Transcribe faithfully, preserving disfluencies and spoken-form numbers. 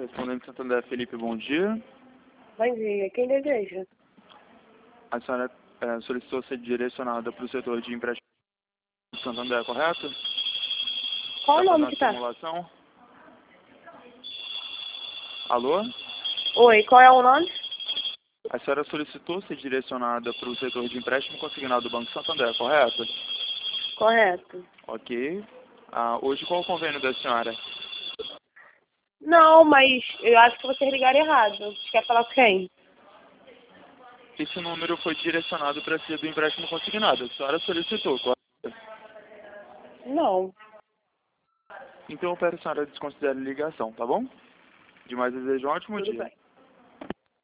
Correspondente Santander, Felipe, bom dia. Bom dia, quem deseja? A senhora é, solicitou ser direcionada para o setor de empréstimo do Santander, correto? Qual o Pra nome fazer que tá? uma simulação? Alô? Oi, qual é o nome? A senhora solicitou ser direcionada para o setor de empréstimo consignado do Banco Santander, correto? Correto. Ok. Ah, hoje qual o convênio da senhora? Não, mas eu acho que vocês ligaram errado. Você quer falar com quem? Esse número foi direcionado para ser do empréstimo consignado. A senhora solicitou, correto? Não. Então eu peço que a senhora desconsidere a ligação, tá bom? De mais desejo um ótimo Tudo dia. bem.